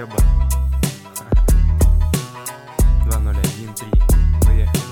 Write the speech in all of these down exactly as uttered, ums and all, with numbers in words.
Ёба. два ноль один три. Поехали.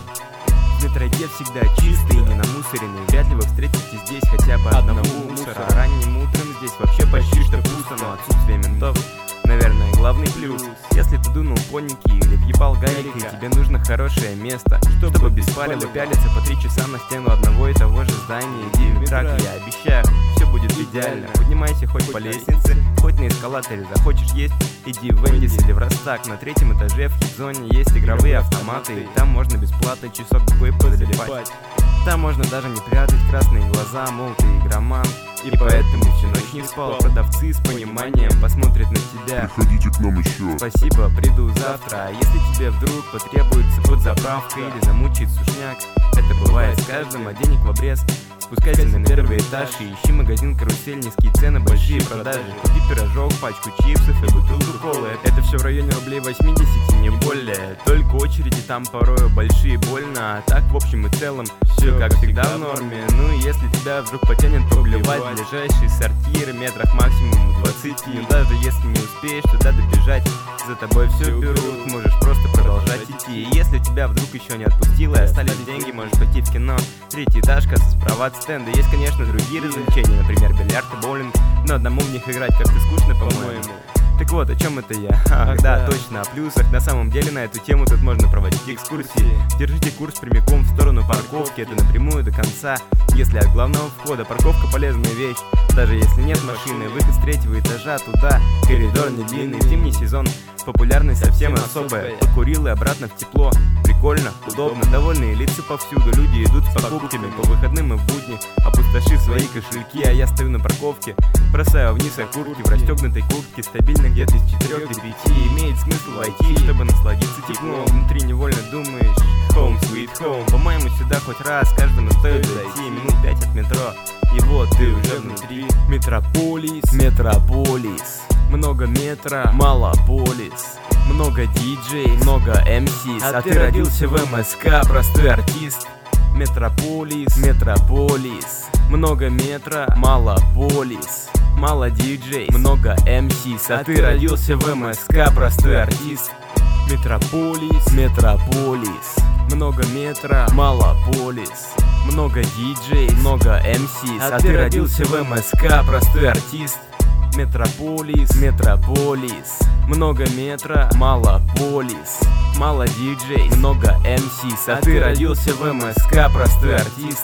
В метроде всегда чистый и не намусоренный. Вряд ли вы встретите здесь хотя бы одного мусора. Ранним утром здесь вообще почти что пусто, но отсутствие ментов, наверное, главный плюс. Если ты дунул конники или въебал гайкой, тебе нужно хорошее место, чтобы без палева пялиться по три часа на стену одного и того же здания. Иди в метрак, я обещаю, все будет идеально. Поднимайся хоть по лестнице, хоть на эскалаторе. Захочешь есть, иди в Вендис или в Ростак. На третьем этаже в хит-зоне есть игровые автоматы, и там можно бесплатно часок другой позалипать. Там можно даже не прятать красные глаза, мол, ты игроман, и поэтому всю ночь не спал. Продавцы с пониманием посмотрят на тебя. Приходите к нам еще. Спасибо, приду завтра. А если тебе вдруг потребуется подзаправка или замучает сушняк, это бывает с каждым, а денег в обрез. Спускайся на первый этаж и ищи магазин «Карусель», низкие цены, большие продажи. Купи пирожок, пачку чипсов и бутылку колы. Это все в районе рублей восьмидесяти, не более. Только очереди там порою большие, больно. А так, в общем и целом, все как всегда в норме. Ну и если тебя вдруг потянет поблевать, ближайшие сортиры метрах максимум двадцати. Но даже если не успеешь туда добежать, за тобой все берут, можешь просто продолжать идти. И если тебя вдруг еще не отпустило и остались деньги, можешь пойти в кино. Третья этажка, справа от стенда. Есть, конечно, другие развлечения, например, бильярд и боулинг, но одному в них играть как-то скучно, по-моему. Так вот, о чем это я? Ах, да, точно, о плюсах. На самом деле на эту тему тут можно проводить экскурсии. Держите курс прямиком в сторону парковки, это напрямую до конца. Если от главного входа, парковка полезная вещь. Даже если нет машины, выход с третьего этажа туда. Коридор не длинный, в зимний сезон популярность совсем особая. Покурил и обратно в тепло. Прикольно, удобно, довольные лица повсюду. Люди идут с покупками по выходным и в будни, опустошив свои кошельки. А я стою на парковке, бросаю вниз окурки в расстегнутой куртке. Стабильно где-то из четырёх до пяти. Имеет смысл войти, чтобы насладиться теплом. Внутри невольно думаешь: home sweet home. По-моему, сюда хоть раз каждому стоит зайти. Минут пять от метро, и вот ты уже внутри. Метрополис, Метрополис. Много метро, мало полис. Много диджей, много эм си. А ты родился в эм эс ка, простой артист. Метрополис, Метрополис. Много метро, мало полис. Мало диджей, много эм си. А ты родился в эм эс ка, простой артист. Метрополис, Метрополис. Много метро, мало полис. Много диджей, много эм си. А ты родился в эм эс ка, простой артист. Метрополис, Метрополис. Много метро, мало полис. Мало диджей, много эм си. А ты родился в эм эс ка, простой артист.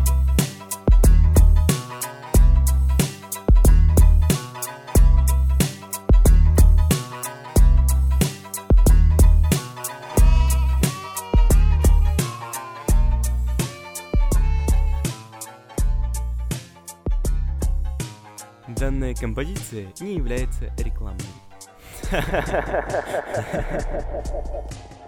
Данная композиция не является рекламной.